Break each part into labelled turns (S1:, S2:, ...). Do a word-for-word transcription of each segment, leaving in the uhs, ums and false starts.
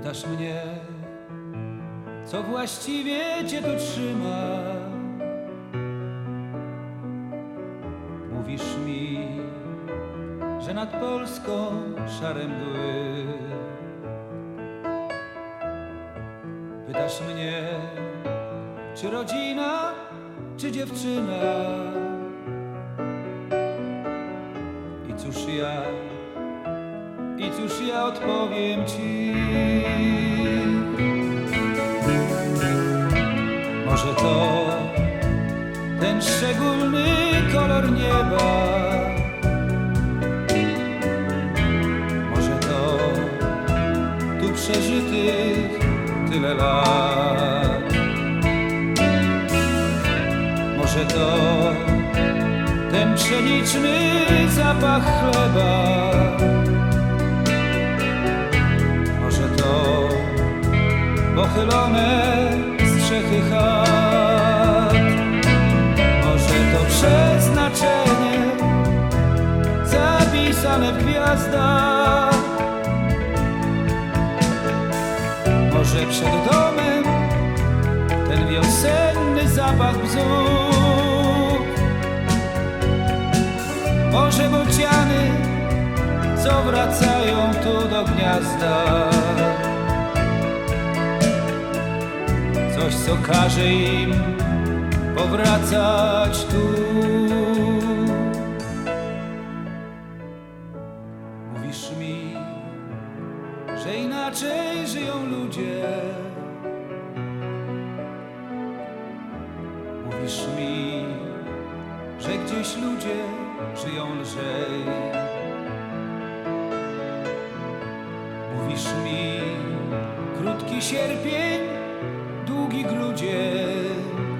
S1: Pytasz mnie, co właściwie cię tu trzyma. Mówisz mi, że nad Polską szare mgły. Pytasz mnie, czy rodzina, czy dziewczyna. I cóż ja, i cóż ja odpowiem ci. Może to ten szczególny kolor nieba. Może to tu przeżytych tyle lat. Może to ten pszeniczny zapach chleba. Może to pochylone strzechy chat. Może to przeznaczenie zapisane w gwiazdach. Może przed domem ten wiosenny zapach bzów. Może bociany, co wracają tu do gniazda. Coś, co każe im powracać tu. Mówisz mi, że inaczej żyją ludzie. Mówisz mi, że gdzieś ludzie żyją lżej. Mówisz mi, krótki sierpień, długi grudzień.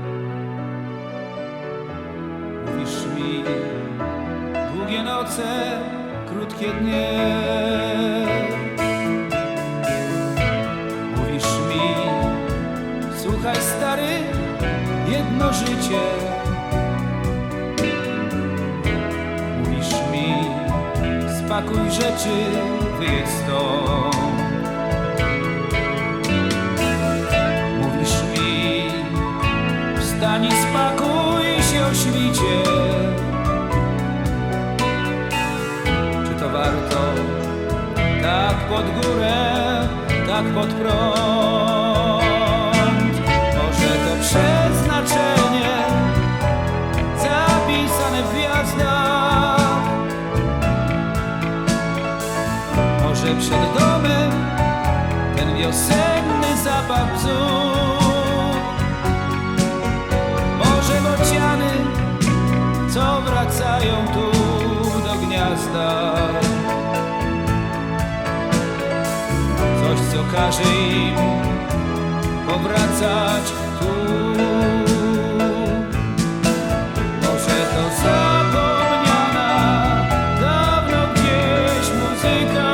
S1: Mówisz mi, długie noce, krótkie dnie. Mówisz mi, słuchaj stary, jedno życie. Mówisz mi, spakuj rzeczy, wyjedź stąd. Mówisz mi, wstań i spakuj się o świcie. Czy to warto tak pod górę, tak pod prąd? Może to przeznaczenie zapisane w gwiazdach. Może przed domem ten wiosenny zapach bzów. Może bociany, co wracają tu do gniazda. Coś, co każe im powracać tu. Może to zapomniana dawno gdzieś muzyka.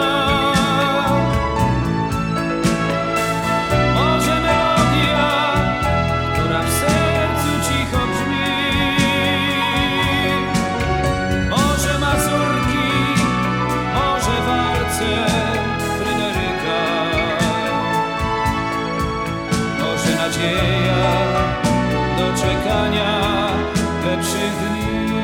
S1: Może melodia, która w sercu cicho brzmi. Może mazurki, może walce Fryderyka. Może nadzieja do czekania lepszych dni.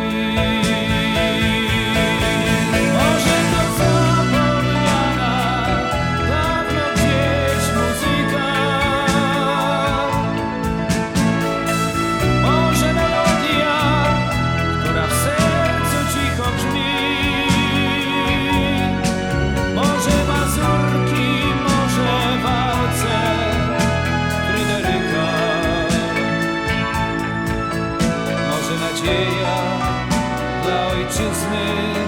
S1: Może to zapomniana dawno gdzieś muzyka. Może melodia, która w sercu cicho brzmi. Może mazurki, może walce Fryderyka. Może nadzieja dla ojczyzny